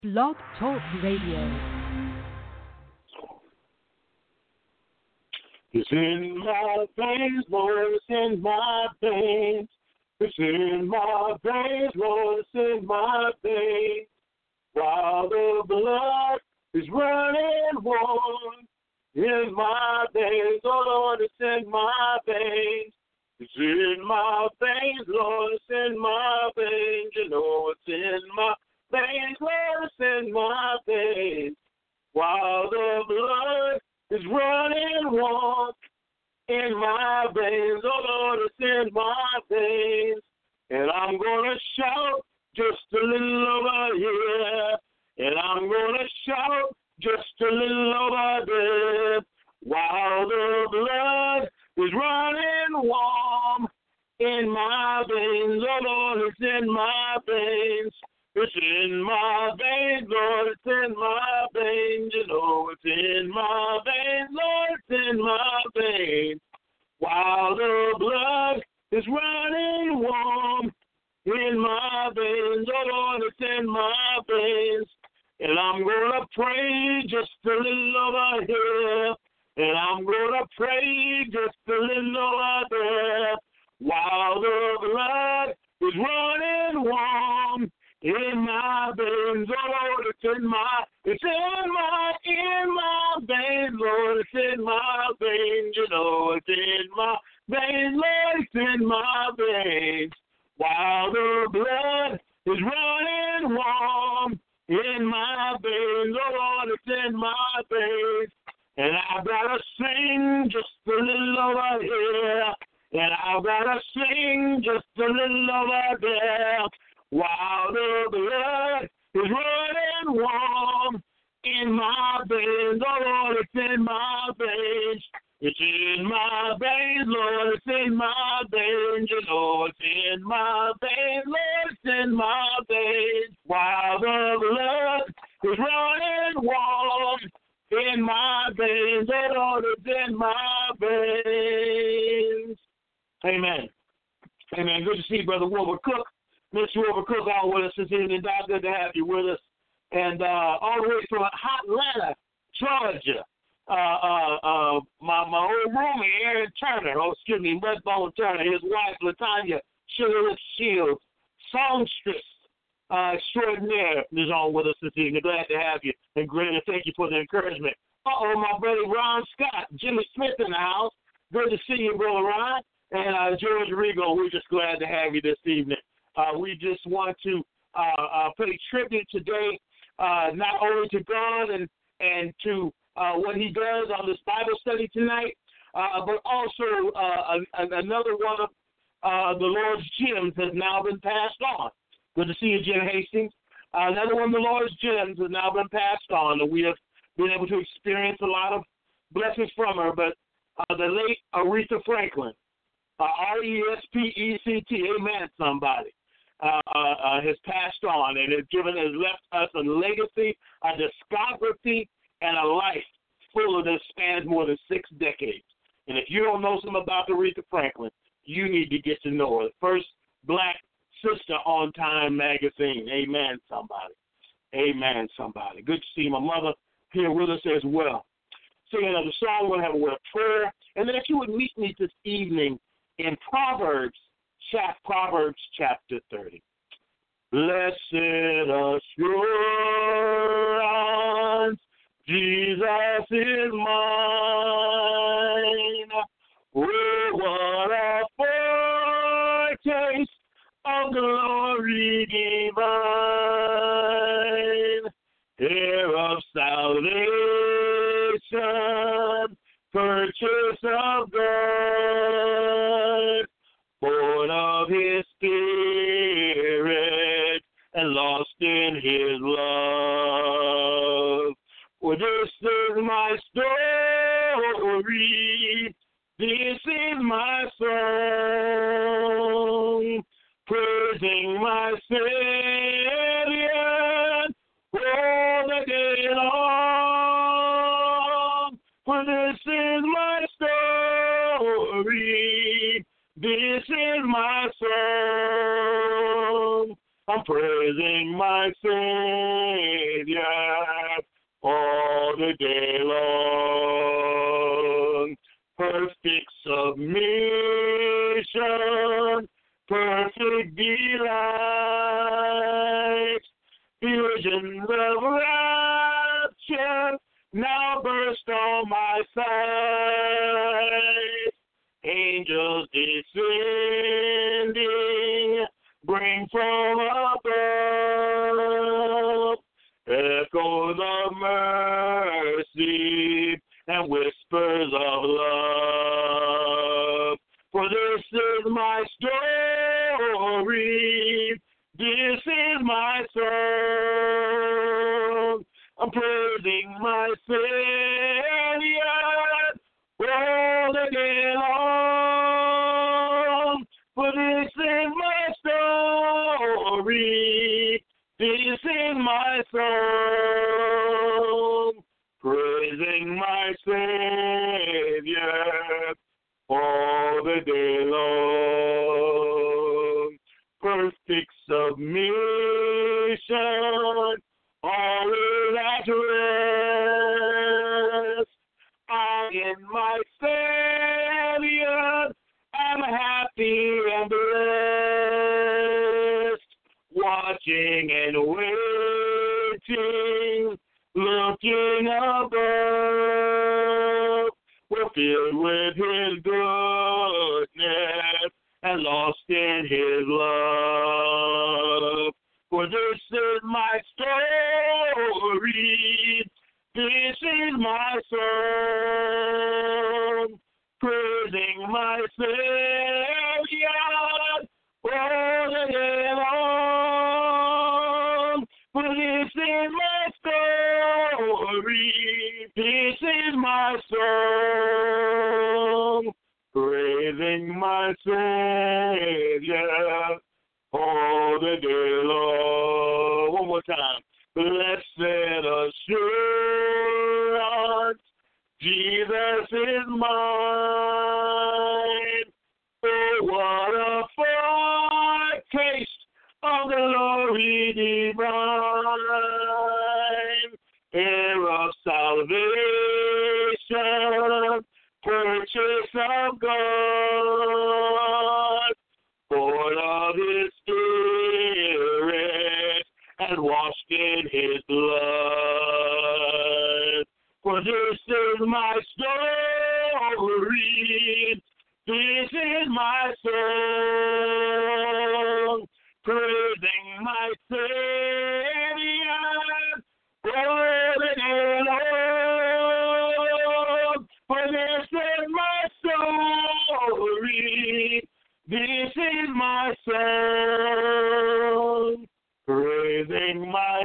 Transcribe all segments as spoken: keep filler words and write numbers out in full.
Blog Talk Radio. It's in my veins, Lord, it's in my veins. It's in my veins, Lord, it's in my veins. While the blood is running warm in my veins, oh Lord, it's in my veins. It's in my veins, Lord, it's in my veins. You know it's in my veins, Lord, it's in my veins. While the blood is running warm in my veins, oh Lord, it's in my veins. And I'm gonna shout just a little over here, and I'm gonna shout just a little over there. While the blood is running warm in my veins, oh Lord, it's in my veins. It's in my veins, Lord, it's in my veins. You know it's in my veins, Lord, it's in my veins. While the blood is running warm in my veins, oh Lord, it's in my veins. And I'm gonna pray just a little over here, and I'm gonna pray just a little over there. While the blood is running warm in my veins, oh Lord, it's in my, it's in my, in my veins, Lord, it's in my veins, you know, it's in my veins, Lord, it's in my veins. While the blood is running warm in my veins, oh Lord, it's in my veins. And I gotta sing just a little over here, and I gotta sing just a little over there. While the blood is running warm in my veins, oh Lord, it's in my veins. It's in my veins, Lord, it's in my veins, you know, it's in my veins, Lord, it's in my veins. While the blood is running warm in my veins, oh Lord, it's in my veins. Amen. Amen. Good to see you, Brother Wilbur Cook. Mister Wilbur Cook on with us this evening. Dog, good to have you with us. And uh, all the way from Atlanta, Georgia, uh, uh, uh, my my old roomie, Aaron Turner, oh, excuse me, Redbone Turner, his wife, LaTanya Sugar Shields, songstress uh, extraordinaire, is on with us this evening. Glad to have you, and great to thank you for the encouragement. Uh-oh, my brother Ron Scott, Jimmy Smith in the house. Good to see you, Brother Ron. And uh, George Rigo, we're just glad to have you this evening. Uh, we just want to uh, uh, pay tribute today, uh, not only to God and, and to uh, what he does on this Bible study tonight, uh, but also uh, a, another one of uh, the Lord's gems has now been passed on. Good to see you, Jim Hastings. Uh, another one of the Lord's gems has now been passed on, and we have been able to experience a lot of blessings from her. But uh, the late Aretha Franklin, uh, R E S P E C T, amen, somebody. Uh, uh, uh, has passed on and has given, has left us a legacy, a discography, and a life full of that spans more than six decades. And if you don't know something about Aretha Franklin, you need to get to know her. First black sister on Time magazine. Amen, somebody. Amen, somebody. Good to see my mother here with us as well. Singing another song, we're going to have a word of prayer. And then if you would meet me this evening in Proverbs, Proverbs chapter thirty. Blessed assurance, Jesus is mine. Oh, what a foretaste of glory divine, heir of salvation, purchase of God, born of his spirit and lost in his love. Well, this is my story. This is my song, praising my Savior all the day long. For this is my story. This is my song. I'm praising my Savior all the day long. Perfect submission, perfect delight, visions of rapture now burst on my sight. Angels descending, bring from above echoes of mercy and whispers of love. For this is my story, this is my song. I'm praising my Savior all the day long. For this is my story, this is my song. Praising my Savior all the day long. Perfect submission, all is at rest. I in my Savior am happy and blessed, watching and waiting, looking above. We're filled with His goodness and lost in His love. For this is my story, this is my song, praising my Savior all the day long. For this is my story, this is my song, praising my Savior all the day long. One more time. Blessed assurance, Jesus is mine. Oh, what a foretaste of the glory divine, heir of salvation, purchase of God, born of His Spirit, and washed in His blood. For this is my story, this is my song, praising my Savior all the day long. For this is my story, this is my song, praising my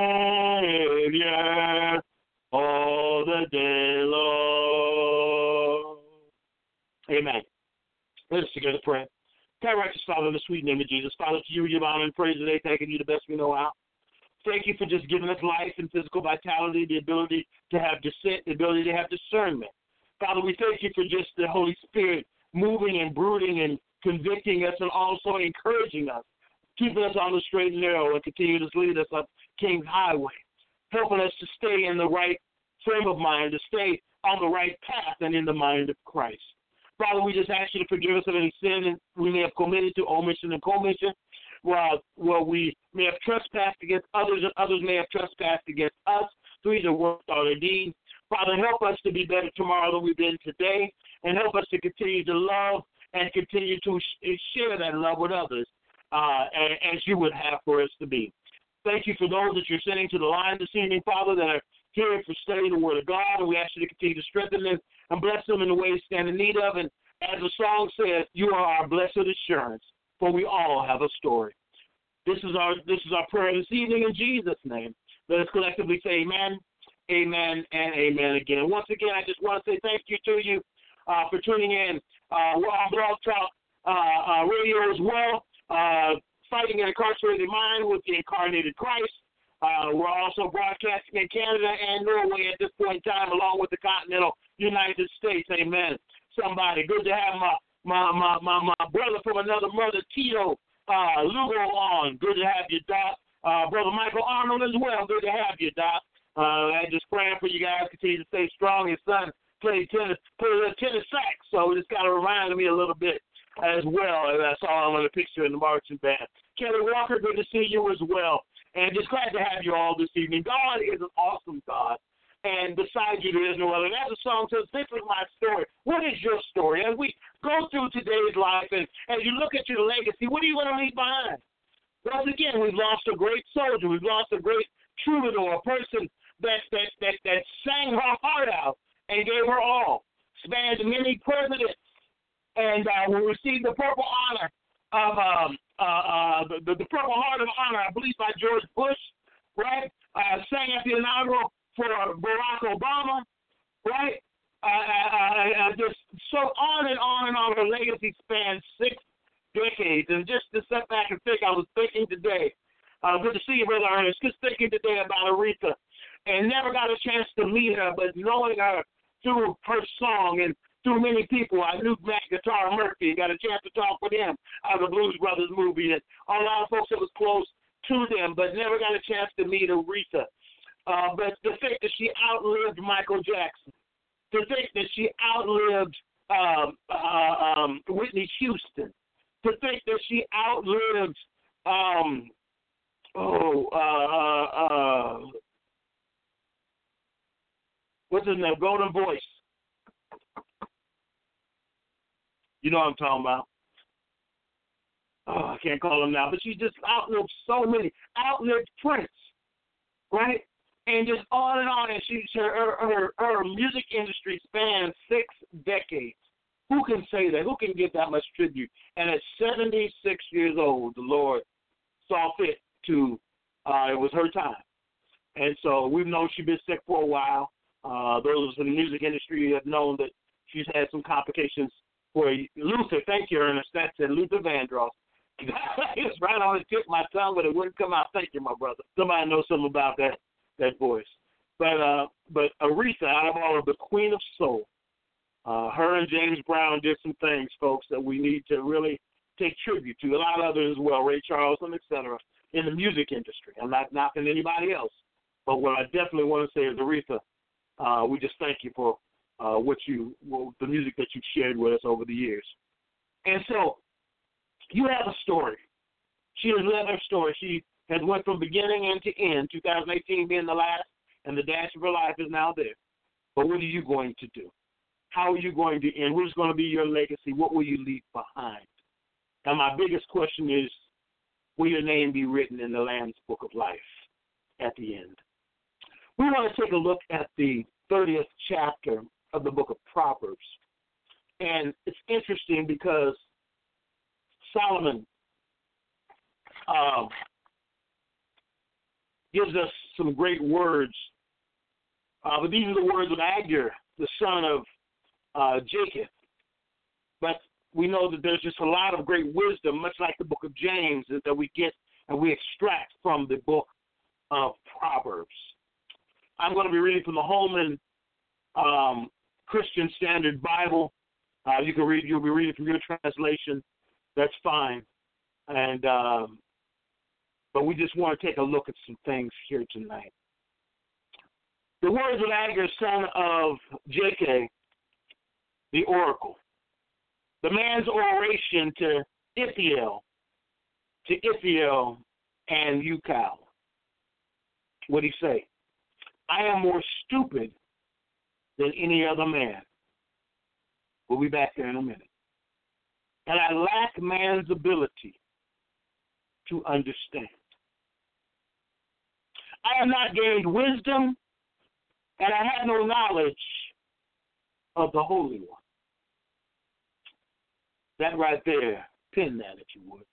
Savior all the day long. Amen. Let us together pray. God, righteous Father, in the sweet name of Jesus, Father, to you we give honor and praise today, thanking you the best we know how. Thank you for just giving us life and physical vitality, the ability to have dissent, the ability to have discernment. Father, we thank you for just the Holy Spirit moving and brooding and convicting us and also encouraging us, keeping us on the straight and narrow, and continue to lead us up King's Highway, helping us to stay in the right frame of mind, to stay on the right path and in the mind of Christ. Father, we just ask you to forgive us of any sin we may have committed to omission and commission, while, while we may have trespassed against others and others may have trespassed against us through either word or deed. Father, help us to be better tomorrow than we've been today, and help us to continue to love and continue to sh- share that love with others uh, as you would have for us to be. Thank you for those that you're sending to the line this evening, Father, that are here for studying the Word of God, and we ask you to continue to strengthen them and bless them in the way they stand in need of. And as the song says, you are our blessed assurance, for we all have a story. This is our this is our prayer this evening in Jesus' name. Let us collectively say amen, amen, and amen again. Once again, I just want to say thank you to you uh, for tuning in. Uh, we're on Blog Talk uh, uh, Radio as well, uh, Fighting an Incarcerated Mind with the Incarnated Christ. Uh, we're also broadcasting in Canada and Norway at this point in time, along with the continental United States. Amen. Somebody, good to have my my my my, my brother from another mother, Tito uh, Lugo, on. Good to have you, Doc. Uh, Brother Michael Arnold as well. Good to have you, Doc. Uh, I just praying for you guys. Continue to stay strong. His son played tennis, played tennis sax, so it's kind of reminded me a little bit as well. As I saw him in the picture in the marching band. Kelly Walker, good to see you as well. And just glad to have you all this evening. God is an awesome God. And beside you, there is no other. That's a song that says, this is my story. What is your story? As we go through today's life and as you look at your legacy, what are you going to leave behind? Once again, we've lost a great soldier. We've lost a great troubadour, a person that, that, that, that sang her heart out and gave her all. Spanned many presidents. And uh, we received the Purple Honor of um, uh, uh, the, the, the Purple Heart of Honor, I believe, by George Bush, right? Uh, sang at the inaugural for Barack Obama, right? Uh, uh, uh, just so on and on and on. Her legacy spans six decades. And just to step back and think, I was thinking today, uh, good to see you, Brother Ernest, just thinking today about Aretha, and never got a chance to meet her, but knowing her through her song and through many people. I knew Matt Guitar Murphy, got a chance to talk with him out of the Blues Brothers movie, and a lot of folks that was close to them, but never got a chance to meet Aretha. Uh, but the fact that she outlived Michael Jackson, the fact that she outlived um, uh, um, Whitney Houston, the fact that she outlived, um, oh, uh, uh, uh, what's his name, Golden Voice. You know what I'm talking about. Oh, I can't call him now, but she just outlived so many, outlived Prince, right? And just on and on, and she, her, her, her music industry spans six decades. Who can say that? Who can give that much tribute? And at seventy-six years old, the Lord saw fit to, uh, it was her time. And so we've known she's been sick for a while. Uh, those in the music industry have known that she's had some complications for Luther. Thank you, Ernest. That's it, Luther Vandross. It's right on the tip of my tongue, but it wouldn't come out. Thank you, my brother. Somebody knows something about that. that voice. But uh, but Aretha, out of all of the Queen of Soul, uh, her and James Brown did some things, folks, that we need to really take tribute to. A lot of others as well, Ray Charles and et cetera, in the music industry. I'm not knocking anybody else. But what I definitely want to say is, Aretha, uh, we just thank you for uh, what you, well, the music that you've shared with us over the years. And so you have a story. She has led her story. She has went from beginning end to end, two thousand eighteen being the last, and the dash of her life is now there. But what are you going to do? How are you going to end? What is going to be your legacy? What will you leave behind? And my biggest question is, will your name be written in the Lamb's Book of Life at the end? We want to take a look at the thirtieth chapter of the book of Proverbs. And it's interesting because Solomon um, gives us some great words. Uh, but these are the words of Agur, the son of uh, Jacob. But we know that there's just a lot of great wisdom, much like the book of James, that we get and we extract from the book of Proverbs. I'm going to be reading from the Holman um, Christian Standard Bible. Uh, you can read. You'll be reading from your translation. That's fine. And um, but we just want to take a look at some things here tonight. The words of Agur, son of Jacob, the oracle. The man's oration to Ithiel, to Ithiel and Ucal. What did he say? I am more stupid than any other man. We'll be back there in a minute. And I lack man's ability to understand. I have not gained wisdom, and I have no knowledge of the Holy One. That right there, pin that if you would.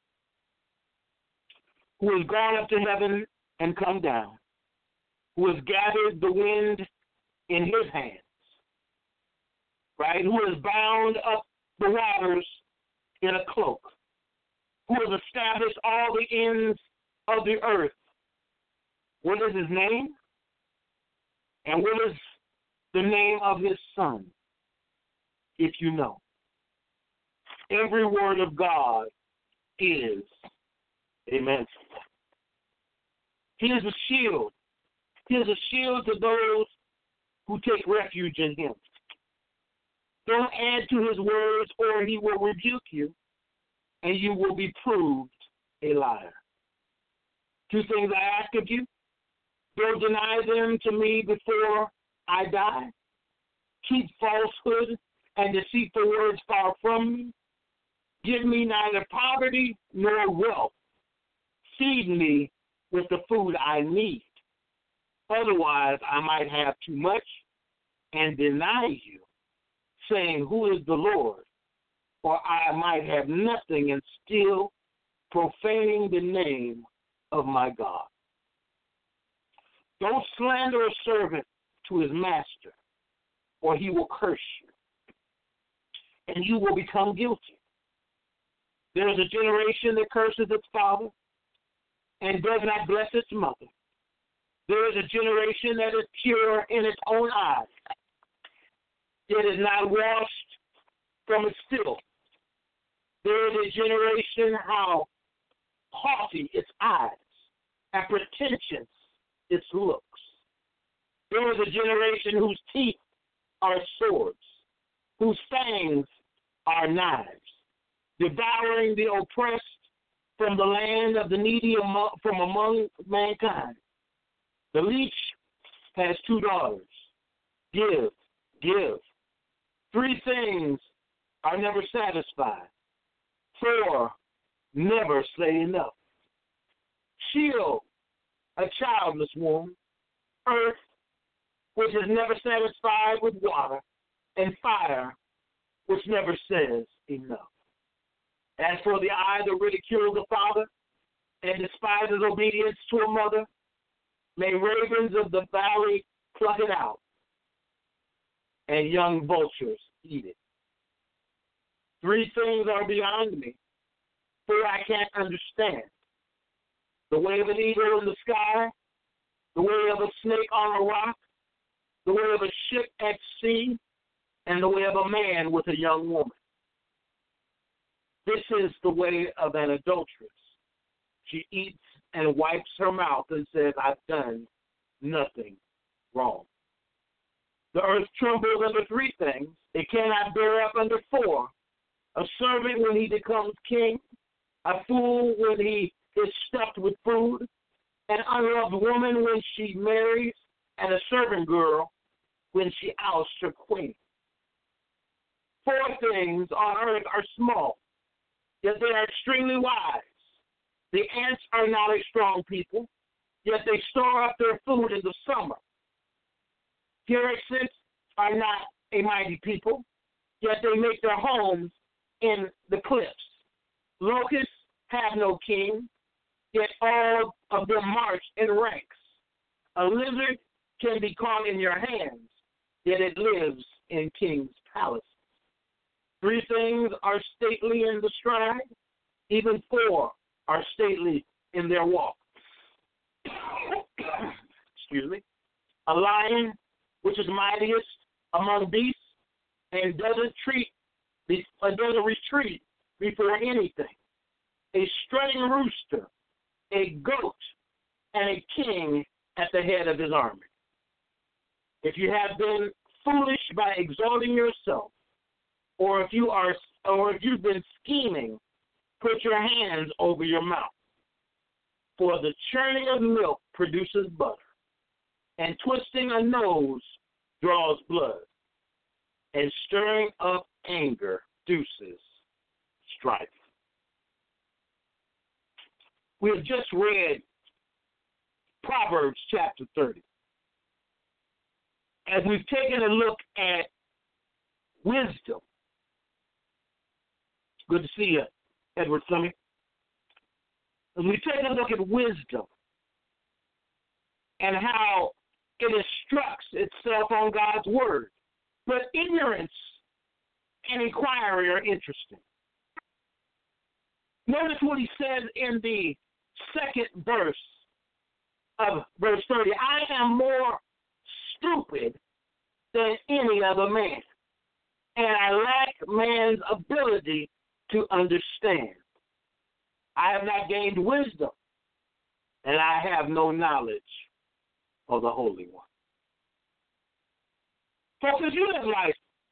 Who has gone up to heaven and come down, who has gathered the wind in his hands, right? Who has bound up the waters in a cloak, who has established all the ends of the earth. What is his name? And what is the name of his son, if you know? Every word of God is, amen. He is a shield. He is a shield to those who take refuge in him. Don't add to his words, or he will rebuke you, and you will be proved a liar. Two things I ask of you. Don't deny them to me before I die. Keep falsehood and deceitful words far from me. Give me neither poverty nor wealth. Feed me with the food I need. Otherwise, I might have too much and deny you, saying, who is the Lord? Or I might have nothing and still profaning the name of my God. Don't slander a servant to his master, or he will curse you, and you will become guilty. There is a generation that curses its father and does not bless its mother. There is a generation that is pure in its own eyes, yet is not washed from its filth. There is a generation how haughty its eyes and pretentious its looks. There is a generation whose teeth are swords, whose fangs are knives, devouring the oppressed from the land of the needy among, from among mankind. The leech has two daughters. Give, give. Three things are never satisfied. Four never say enough. Sheol, a childless womb. Earth, which is never satisfied with water. And fire, which never says enough. As for the eye that ridicules a father and despises obedience to a mother, may ravens of the valley pluck it out, and young vultures eat it. Three things are beyond me, for I can't understand. The way of an eagle in the sky, the way of a snake on a rock, the way of a ship at sea, and the way of a man with a young woman. This is the way of an adulteress. She eats and wipes her mouth and says, I've done nothing wrong. The earth trembles under three things. It cannot bear up under four. A servant when he becomes king, a fool when he is stuffed with food, an unloved woman when she marries, and a servant girl when she ousts her queen. Four things on earth are small, yet they are extremely wise. The ants are not a strong people, yet they store up their food in the summer. Heretics are not a mighty people, yet they make their homes in the cliffs. Locusts have no king, yet all of them march in ranks. A lizard can be caught in your hands, yet it lives in kings' palaces. Three things are stately in the stride, even four are stately in their walk. Excuse me. A lion, which is mightiest among beasts, and doesn't treat, uh, doesn't retreat before anything. A strutting rooster, a goat, and a king at the head of his army. If you have been foolish by exalting yourself, or if you are, or if you've been scheming, put your hands over your mouth. For the churning of milk produces butter, and twisting a nose draws blood, and stirring up anger produces strife. We have just read Proverbs chapter thirty. As we've taken a look at wisdom. Good to see you, Edward Fleming. As we take a look at wisdom and how it instructs itself on God's word. But ignorance and inquiry are interesting. Notice what he says in the second verse of verse thirty. I am more stupid than any other man, and I lack man's ability to understand. I have not gained wisdom, and I have no knowledge of the Holy One. Folks, as you live life,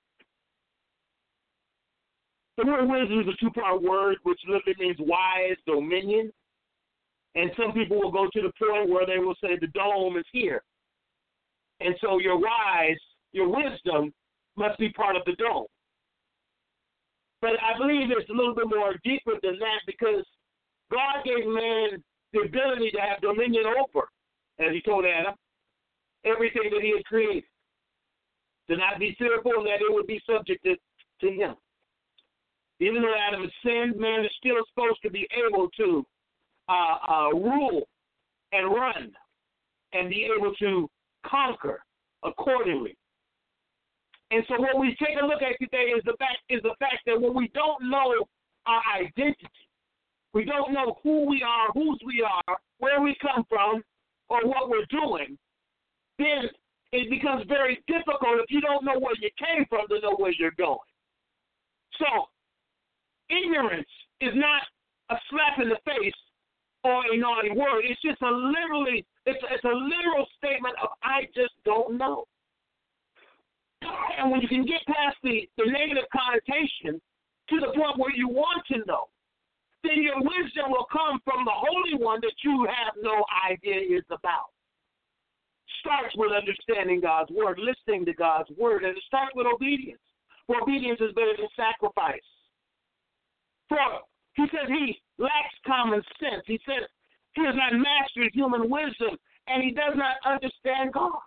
the word wisdom is a two-part word, which literally means wise, dominion. And some people will go to the point where they will say the dome is here. And so your wise, your wisdom must be part of the dome. But I believe it's a little bit more deeper than that, because God gave man the ability to have dominion over, as he told Adam, everything that he had created. To not be fearful and that it would be subjected to him. Even though Adam had sinned, man is still supposed to be able to uh, uh, rule and run and be able to conquer accordingly. And so what we take a look at today is the fact is the fact that when we don't know our identity, we don't know who we are, whose we are, where we come from, or what we're doing, then it becomes very difficult if you don't know where you came from to know where you're going. So, ignorance is not a slap in the face or a naughty word. It's just a literally, it's, it's a literal statement of I just don't know. And when you can get past the, the negative connotation to the point where you want to know, then your wisdom will come from the Holy One that you have no idea is about. Starts with understanding God's word, listening to God's word, and it starts with obedience. For obedience is better than sacrifice. For he says he lacks common sense. He says he has not mastered human wisdom, and he does not understand God.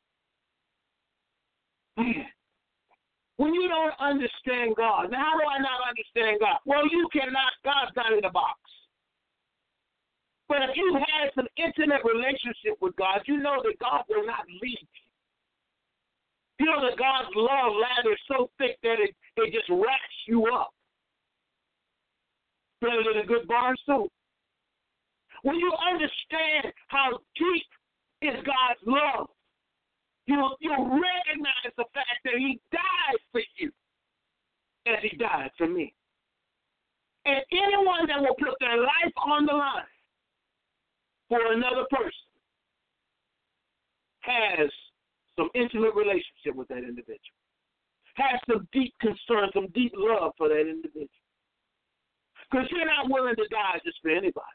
Man, when you don't understand God, now how do I not understand God? Well, you cannot. God's not in a box. But if you had some intimate relationship with God, you know that God will not leave you. You know that God's love ladder is so thick that it, it just wraps you up. Better than a good bar of soap. When you understand how deep is God's love, you'll, you'll recognize the fact that he died for you as he died for me. And anyone that will put their life on the line for another person has some intimate relationship with that individual, has some deep concern, some deep love for that individual. Because you're not willing to die just for anybody.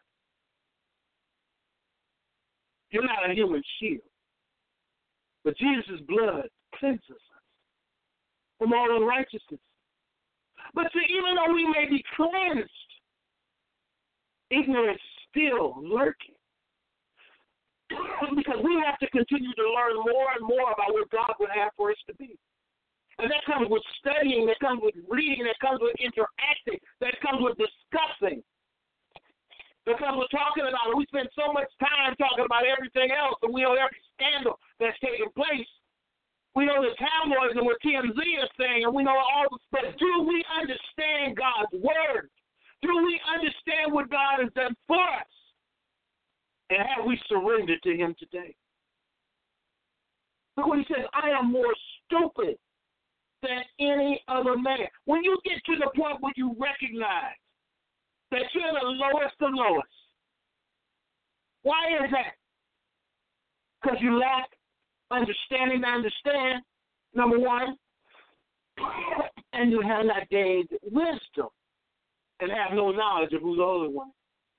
You're not a human shield. But Jesus' blood cleanses us from all unrighteousness. But see, even though we may be cleansed, ignorance is still lurking. Because we have to continue to learn more and more about what God would have for us to be. And that comes with studying, that comes with reading, that comes with interacting, that comes with discussing, that comes with talking about it. We spend so much time talking about everything else, and we know every scandal that's taking place. We know the tabloids and what T M Z is saying, and we know all this. But do we understand God's word? Do we understand what God has done for us? And have we surrendered to him today? Look what he says, I am more stupid than any other man. When you get to the point where you recognize that you're the lowest of lowest, why is that? Because you lack understanding to understand, number one, and you have not gained wisdom and have no knowledge of who's the Holy One.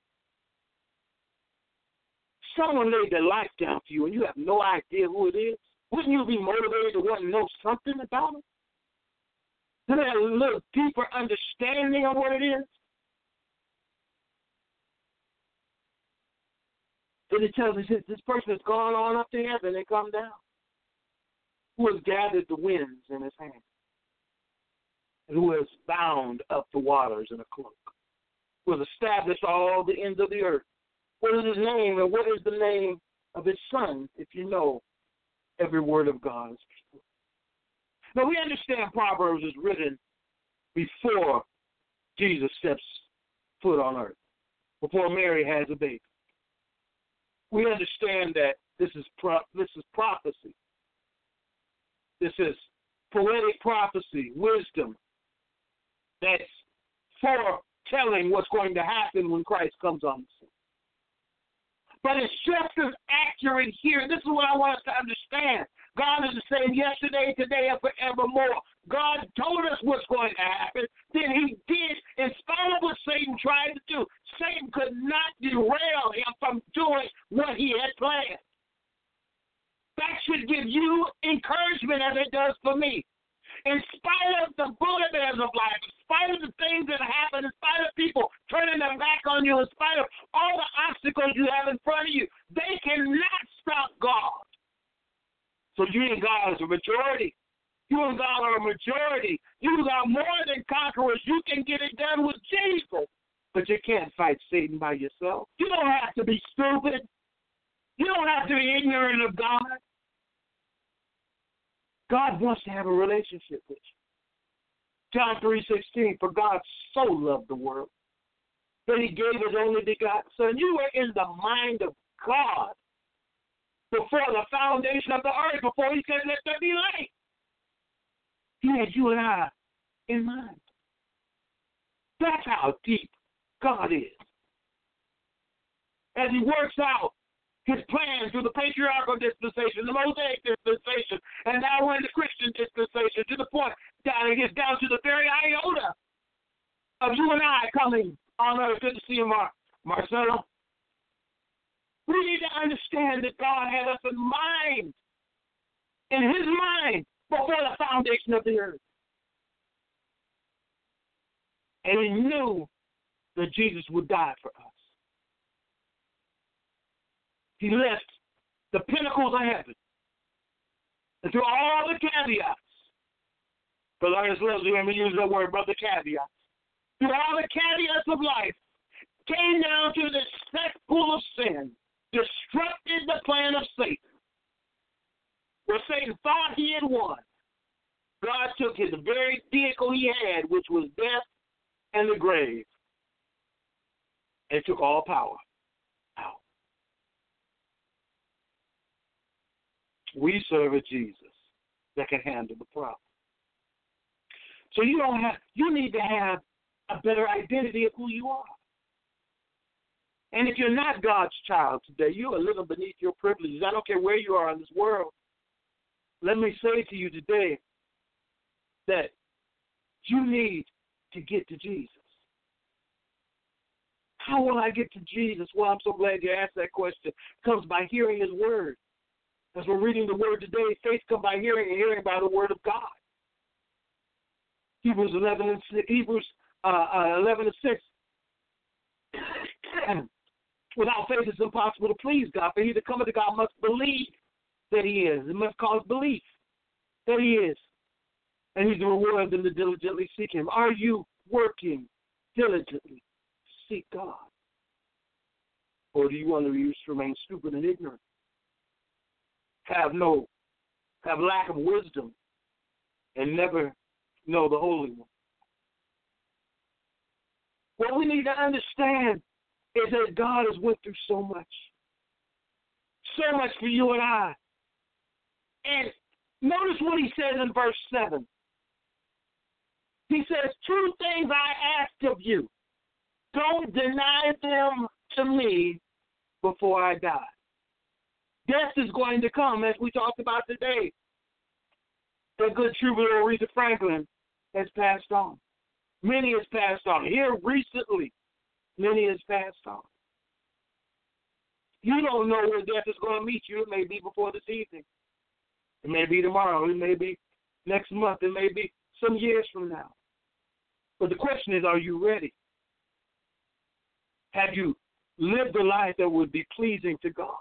Someone laid their life down for you and you have no idea who it is. Wouldn't you be motivated to want to know something about it? To have a little deeper understanding of what it is? Then it tells us this person has gone on up to heaven and come down, who has gathered the winds in his hand, and who has bound up the waters in a cloak, who has established all the ends of the earth. What is his name, and what is the name of his son, if you know every word of God is true? Now, we understand Proverbs is written before Jesus steps foot on earth, before Mary has a baby. We understand that this is pro- this is prophecy. This is poetic prophecy, wisdom, that's foretelling what's going to happen when Christ comes on the scene. But it's just as accurate here. This is what I want us to understand. God is the same yesterday, today, and forevermore. God told us what's going to happen. Then he did, in spite of what Satan tried to do. Satan could not derail him from doing what he had planned. That should give you encouragement as it does for me. In spite of the boulevards of life, in spite of the things that happen, in spite of people turning their back on you, in spite of all the obstacles you have in front of you, they cannot stop God. So you and God is a majority. You and God are a majority. You are more than conquerors. You can get it done with Jesus. But you can't fight Satan by yourself. You don't have to be stupid. You don't have to be ignorant of God. God wants to have a relationship with you. John three sixteen, for God so loved the world that he gave his only begotten Son. You were in the mind of God before the foundation of the earth, before he said, let there be light. He had you and I in mind. That's how deep God is. As he works out his plan through the patriarchal dispensation, the Mosaic dispensation, and now we're in the Christian dispensation, to the point that it gets down to the very iota of you and I coming on earth. Good to see you, Mar- Marcelo. We need to understand that God had us in mind, in his mind, before the foundation of the earth. And he knew that Jesus would die for us. He left the pinnacles of heaven. And through all the caveats, because I just love when we use that word, brother, caveats. Through all the caveats of life, came down to this cesspool of sin, disrupted the plan of Satan. Where Satan thought he had won, God took his very vehicle he had, which was death and the grave, and took all power out. We serve a Jesus that can handle the problem. So you don't have, you need to have a better identity of who you are. And if you're not God's child today, you are living beneath your privileges. I don't care where you are in this world. Let me say to you today that you need to get to Jesus. How will I get to Jesus? Well, I'm so glad you asked that question. It comes by hearing his word. As we're reading the word today, faith comes by hearing and hearing by the word of God. Hebrews eleven and six, Hebrews uh, uh, eleven and six. Without faith, it's impossible to please God. For he that cometh to God must believe that he is. It must cause belief that he is. And he's the reward of them that diligently seek him. Are you working diligently to seek God? Or do you want to remain stupid and ignorant? Have no, have lack of wisdom and never know the Holy One? What we need to understand is that God has went through so much. So much for you and I. And notice what he says in verse seven. He says, two things I ask of you. Don't deny them to me before I die. Death is going to come, as we talked about today. The good troubadour Aretha Franklin has passed on. Many has passed on. Here recently, many has passed on. You don't know where death is going to meet you. It may be before this evening. It may be tomorrow. It may be next month. It may be some years from now. But the question is, are you ready? Have you lived a life that would be pleasing to God?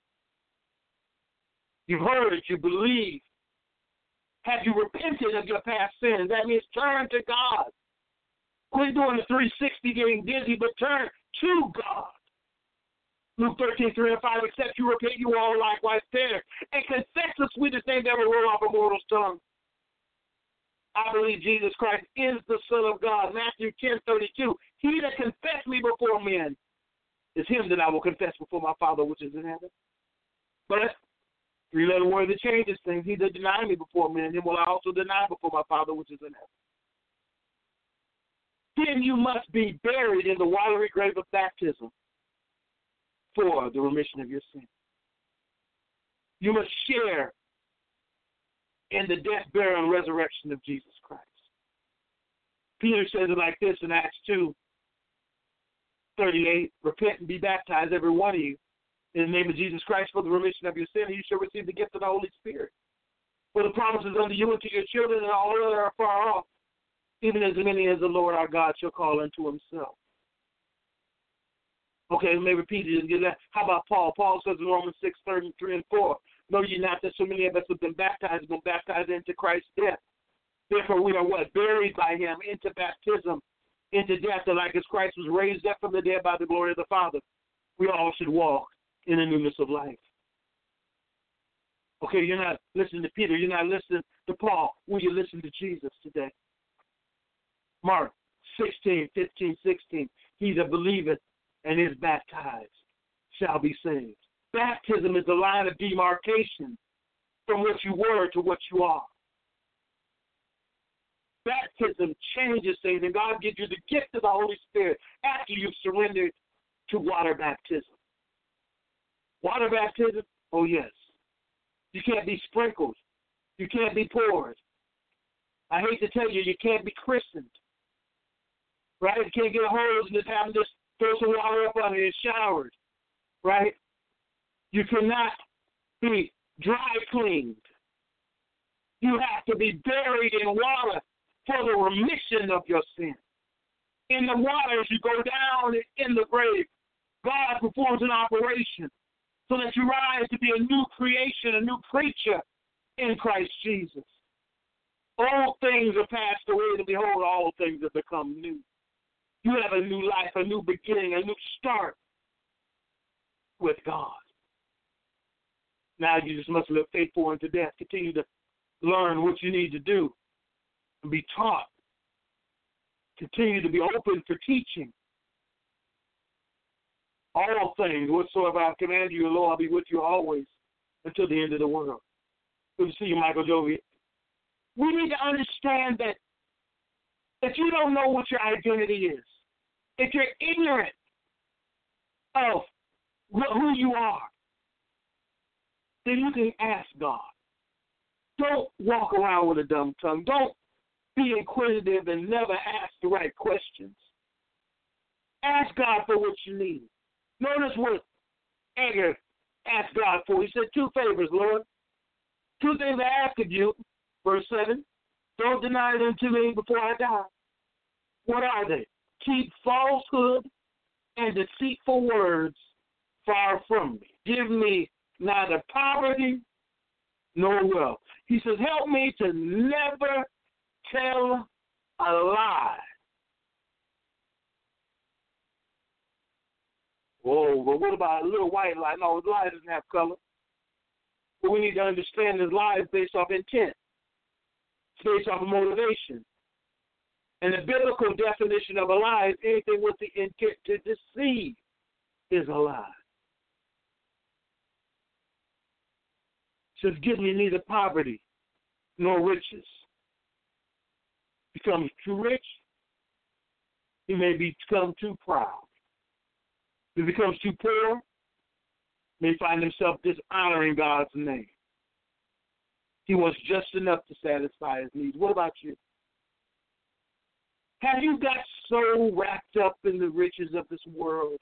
You've heard it, you believe. Have you repented of your past sins? That means turn to God. Quit doing the three sixty getting dizzy, but turn to God. Luke thirteen, three and five, except you repent, you all likewise perish. And confess the sweetest thing that ever roll off a mortal's tongue. I believe Jesus Christ is the Son of God. Matthew ten, thirty-two. He that confess me before men is him that I will confess before my Father which is in heaven. But three-letter word that changes things. He that deny me before men, him will I also deny before my Father which is in heaven. Then you must be buried in the watery grave of baptism. for the remission of your sin. You must share in the death, burial, and resurrection of Jesus Christ. Peter says it like this in Acts two thirty-eight, repent and be baptized, every one of you, in the name of Jesus Christ for the remission of your sin, and you shall receive the gift of the Holy Spirit. For the promises unto you and to your children and all that are far off, even as many as the Lord our God shall call unto himself. Okay, let me repeat it again. How about Paul? Paul says in Romans six, thirty-three and four, know ye not that so many of us have been baptized, have been baptized into Christ's death. Therefore we are what? Buried by him into baptism, into death, that like as Christ was raised up from the dead by the glory of the Father, we all should walk in the newness of life. Okay, you're not listening to Peter. You're not listening to Paul. Will you listen to Jesus today? Mark sixteen, fifteen, sixteen. He that believeth and is baptized shall be saved. Baptism is the line of demarcation from what you were to what you are. Baptism changes things, and God gives you the gift of the Holy Spirit after you've surrendered to water baptism. Water baptism? Oh, yes. You can't be sprinkled. You can't be poured. I hate to tell you, you can't be christened. Right? You can't get a hose and just have them just throw some water up on it and showered. Right? You cannot be dry cleaned. You have to be buried in water for the remission of your sin. In the water, as you go down in the grave, God performs an operation so that you rise to be a new creation, a new creature in Christ Jesus. All things are passed away, and behold, all things have become new. You have a new life, a new beginning, a new start with God. Now you just must live faithful unto death. Continue to learn what you need to do and be taught. Continue to be open for teaching. All things whatsoever I command you, Lord, I'll be with you always until the end of the world. Good to see you, Michael Jovi. We need to understand that if you don't know what your identity is, if you're ignorant of who you are, then you can ask God. Don't walk around with a dumb tongue. Don't be inquisitive and never ask the right questions. Ask God for what you need. Notice what Edgar asked God for. He said, two favors, Lord. Two things I ask of you. Verse seven, don't deny them to me before I die. What are they? Keep falsehood and deceitful words far from me. Give me neither poverty nor wealth. He says, help me to never tell a lie. Whoa, but what about a little white lie? No, the lie doesn't have color. But we need to understand this lie is based off intent. It's based off of motivation. And the biblical definition of a lie is anything with the intent to deceive is a lie. It says, give me neither poverty nor riches. Becomes too rich, he may become too proud. If he becomes too poor, he may find himself dishonoring God's name. He wants just enough to satisfy his needs. What about you? Have you got so wrapped up in the riches of this world?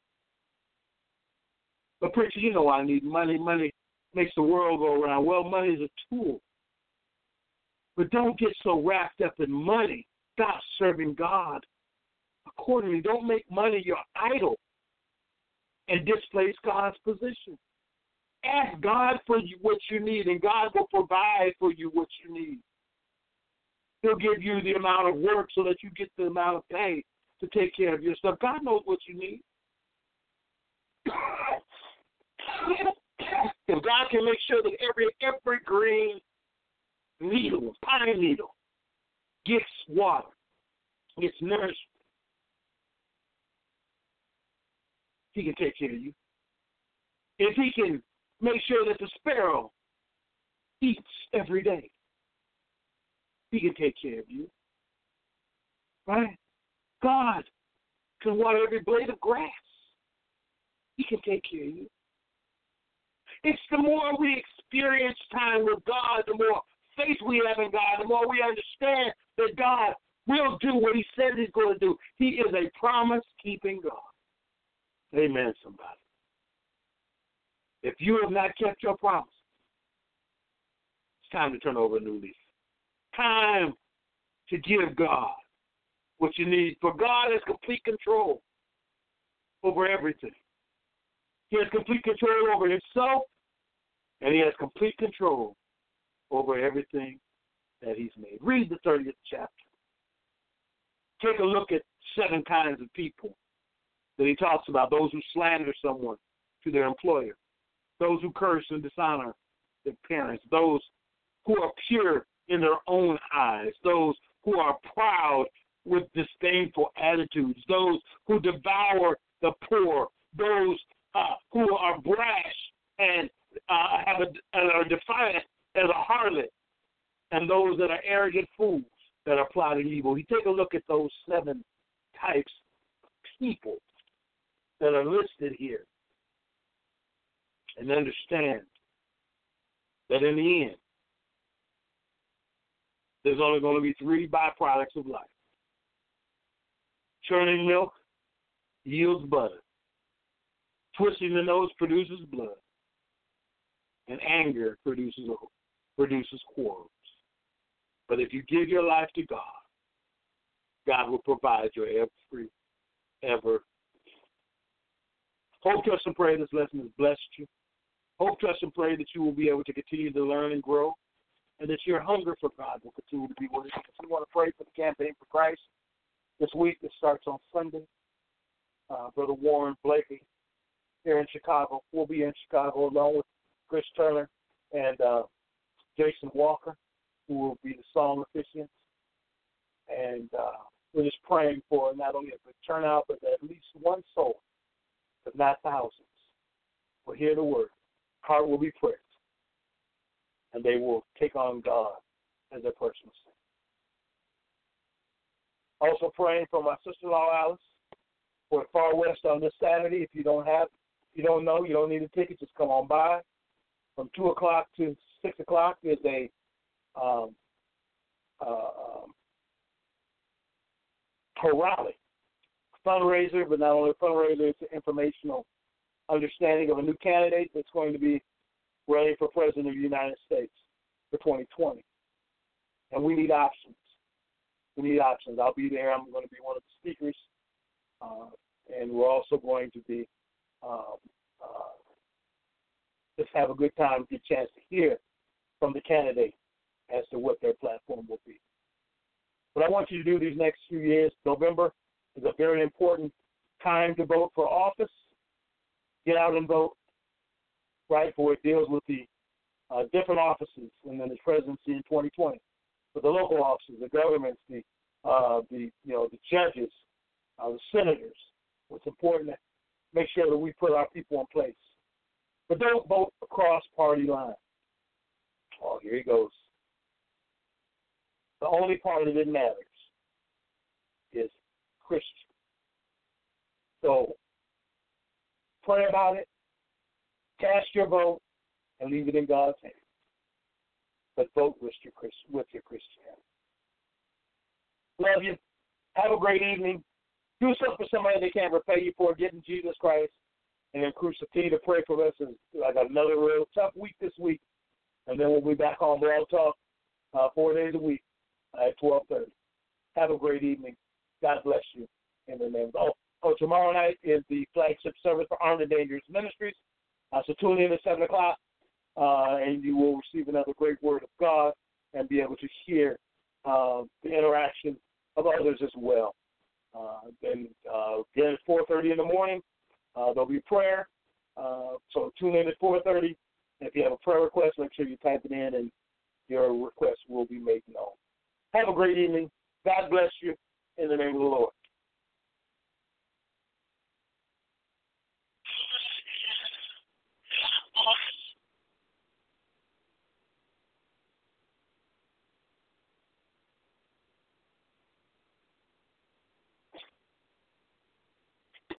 But preacher, you know I need money. Money makes the world go around. Well, money is a tool. But don't get so wrapped up in money. Stop serving God accordingly. Don't make money your idol and displace God's position. Ask God for you what you need, and God will provide for you what you need. He'll give you the amount of work so that you get the amount of pay to take care of yourself. God knows what you need. If God can make sure that every every green needle, pine needle, gets water, gets nourishment, he can take care of you. If he can make sure that the sparrow eats every day, he can take care of you. Right? God can water every blade of grass. He can take care of you. It's the more we experience time with God, the more faith we have in God, the more we understand that God will do what he says he's going to do. He is a promise-keeping God. Amen, somebody. If you have not kept your promise, it's time to turn over a new leaf. Time to give God what you need. For God has complete control over everything. He has complete control over himself, and he has complete control over everything that he's made. Read the thirtieth chapter. Take a look at seven kinds of people that he talks about. Those who slander someone to their employer. Those who curse and dishonor their parents. Those who are pure in their own eyes. Those who are proud with disdainful attitudes. Those who devour the poor. Those uh, who are brash and uh, have a, and are defiant as a harlot. And those that are arrogant fools that are plotting evil. You take a look at those seven types of people that are listed here and understand that in the end, there's only going to be three byproducts of life. Churning milk yields butter. Twisting the nose produces blood. And anger produces produces quarrels. But if you give your life to God, God will provide your every, ever. Hope, trust, and pray this lesson has blessed you. Hope, trust, and pray that you will be able to continue to learn and grow, and that your hunger for God will continue to be with you. If you want to pray for the Campaign for Christ this week, it starts on Sunday. Uh, Brother Warren Blakey here in Chicago. We'll be in Chicago along with Chris Turner and uh, Jason Walker, who will be the song officiants. And uh, we're just praying for not only a good turnout, but at least one soul, if not thousands, will hear the word. Heart will be pricked, and they will take on God as their personal Savior. Also praying for my sister-in-law, Alice, for the Far West on this Saturday. If you don't have, if you don't know, you don't need a ticket, just come on by. From two o'clock to six o'clock is a Um, uh, um, her rally, fundraiser, but not only a fundraiser, it's an informational understanding of a new candidate that's going to be running for President of the United States for twenty twenty. And we need options. We need options. I'll be there. I'm going to be one of the speakers. Uh, and we're also going to be um, uh, just have a good time, get a chance to hear from the candidate as to what their platform will be. What I want you to do these next few years, November is a very important time to vote for office. Get out and vote, right, for it deals with the uh, different offices and then the presidency in twenty twenty. For the local offices, the governments, the, uh, the you know, the judges, uh, the senators. It's important to make sure that we put our people in place. But don't vote across party lines. Oh, here he goes. The only party that matters is Christian. So pray about it, cast your vote, and leave it in God's hands. But vote with your with your Christianity. Love you. Have a great evening. Do something for somebody they can't repay you for. Getting Jesus Christ, and then continue to pray for us. I got another real tough week this week, and then we'll be back on Blog Talk uh, four days a week at twelve thirty. Have a great evening. God bless you. In the name of oh, oh, tomorrow night is the flagship service for Armed and Dangerous Ministries. Uh, so tune in at seven o'clock, uh, and you will receive another great word of God and be able to hear uh, the interaction of others as well. Uh, then uh, again at four thirty in the morning, uh, there'll be prayer. Uh, so tune in at four thirty. And if you have a prayer request, make sure you type it in, and your request will be made known. Have a great evening. God bless you in the name of the Lord.